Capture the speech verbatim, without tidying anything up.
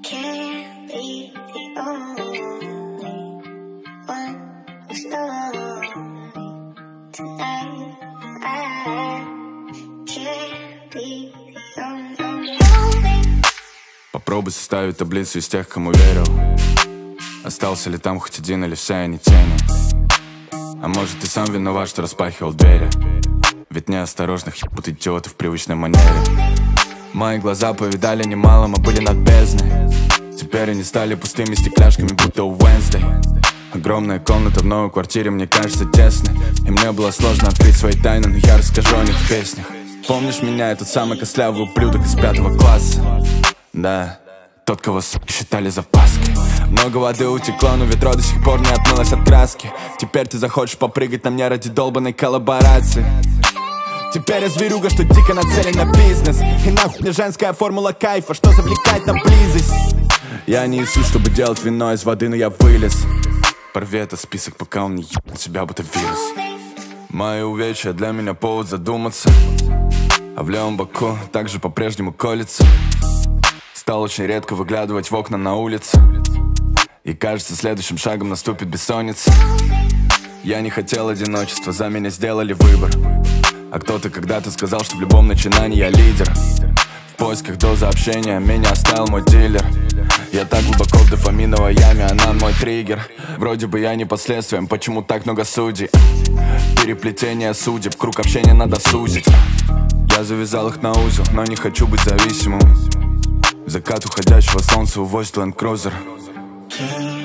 Can't be the only one who's lonely tonight. I can't be the only one. Попробуй составить таблицу из тех, кому верил. Остался ли там хоть один или все они тени? А может, ты сам виноват, что распахивал двери? Ведь неосторожных ебут идиоты в привычной манере. Мои глаза повидали немало, мы были над бездной. Теперь они стали пустыми стекляшками, будто у Уэнсдей. Огромная комната в новой квартире мне кажется тесной, и мне было сложно открыть свои тайны, но я расскажу о них в песнях. Помнишь меня, этот самый костлявый ублюдок из пятого класса? Да, тот, кого суки считали запаской. Много воды утекло, но ведро до сих пор не отмылось от краски. Теперь ты захочешь попрыгать на мне ради долбанной коллаборации. Теперь я зверюга, что дико нацелен на бизнес. И нахуй мне женская формула кайфа, что завлекает на близость. Я не Иисус, чтобы делать вино из воды, но я вылез. Порви этот список, пока он не ебнет себя, будто вирус. Мои увечья для меня повод задуматься. А в левом боку также по-прежнему колется. Стал очень редко выглядывать в окна на улице. И кажется, следующим шагом наступит бессонница. Я не хотел одиночества, за меня сделали выбор. А кто-то когда-то сказал, что в любом начинании я лидер. В поисках дозы общения меня оставил мой дилер. Я так глубоко в дофаминовой яме, она мой триггер. Вроде бы я не под следствием, почему так много судей? Переплетение судеб, круг общения надо сузить. Я завязал их на узел, но не хочу быть зависимым. В закат уходящего солнца увозит Land Cruiser.